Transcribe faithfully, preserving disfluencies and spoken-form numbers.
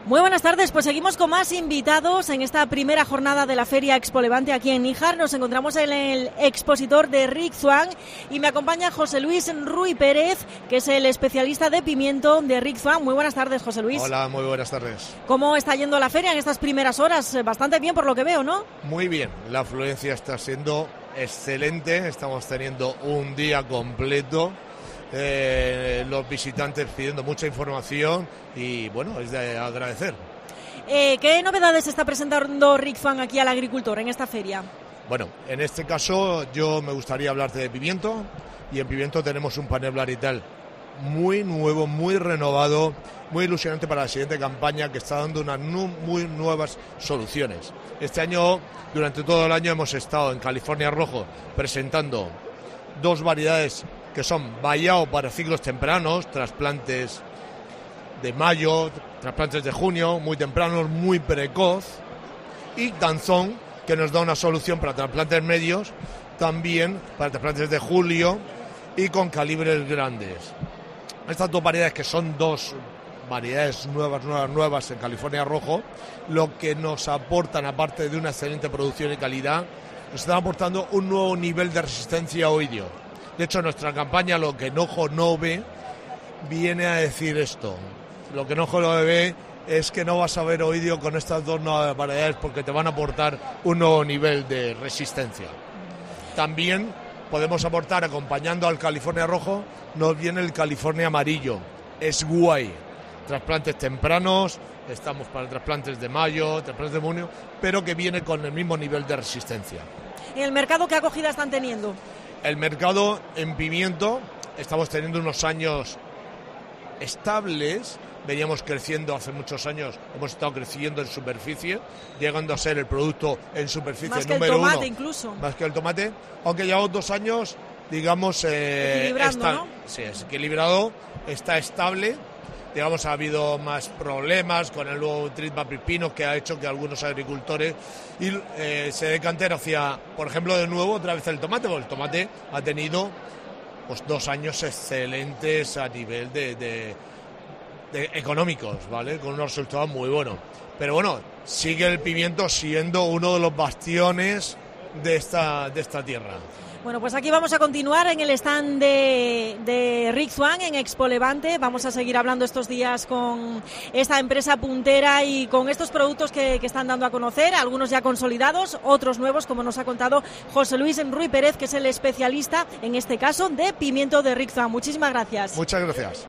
Muy buenas tardes, pues seguimos con más invitados en esta primera jornada de la Feria Expo Levante aquí en Níjar. Nos encontramos en el expositor de Ric Xuan y me acompaña José Luis Ruy Pérez, que es el especialista de pimiento de Ric Xuan. Muy buenas tardes, José Luis. Hola, muy buenas tardes. ¿Cómo está yendo la feria en estas primeras horas? Bastante bien por lo que veo, ¿no? Muy bien, la afluencia está siendo excelente, estamos teniendo un día completo. Eh, los visitantes pidiendo mucha información y bueno, es de agradecer. Eh, ¿Qué novedades está presentando Ric Xuan aquí al agricultor en esta feria? Bueno, en este caso yo me gustaría hablarte de pimiento, y en pimiento tenemos un panel varietal muy nuevo, muy renovado, muy ilusionante para la siguiente campaña, que está dando unas nu- muy nuevas soluciones. Este año, durante todo el año, hemos estado en California Rojo presentando dos variedades que son Vallao para ciclos tempranos, trasplantes de mayo, trasplantes de junio, muy tempranos, muy precoz, y Danzón, que nos da una solución para trasplantes medios, también para trasplantes de julio y con calibres grandes. Estas dos variedades, que son dos variedades nuevas, nuevas, nuevas en California Rojo, lo que nos aportan, aparte de una excelente producción y calidad, nos están aportando un nuevo nivel de resistencia a oidio. De hecho, nuestra campaña, Lo que Nojo no ve, viene a decir esto. Lo que Nojo no ve es que no vas a ver oidio con estas dos nuevas variedades, porque te van a aportar un nuevo nivel de resistencia. También podemos aportar, acompañando al California Rojo, nos viene el California Amarillo. Es guay. Trasplantes tempranos, estamos para trasplantes de mayo, trasplantes de junio, pero que viene con el mismo nivel de resistencia. ¿En el mercado qué acogida están teniendo? El mercado en pimiento, estamos teniendo unos años estables, veníamos creciendo hace muchos años, hemos estado creciendo en superficie, llegando a ser el producto en superficie más que número el tomate uno, incluso. Más que el tomate, aunque llevamos dos años, digamos, eh, equilibrando, está, ¿no? Sí, es equilibrado, está estable. Digamos, ha habido más problemas con el nuevo Tritma Pipino, que ha hecho que algunos agricultores y, eh, se decanten hacia, por ejemplo, de nuevo otra vez el tomate, porque el tomate ha tenido pues dos años excelentes a nivel de, de, de económicos, ¿vale? Con unos resultados muy buenos. Pero bueno, sigue el pimiento siendo uno de los bastiones de esta, de esta tierra. Bueno, pues aquí vamos a continuar en el stand de, de Ric Xuan en Expo Levante. Vamos a seguir hablando estos días con esta empresa puntera y con estos productos que, que están dando a conocer, algunos ya consolidados, otros nuevos, como nos ha contado José Luis Ruy Pérez, que es el especialista, en este caso, de pimiento de Ric Xuan. Muchísimas gracias. Muchas gracias.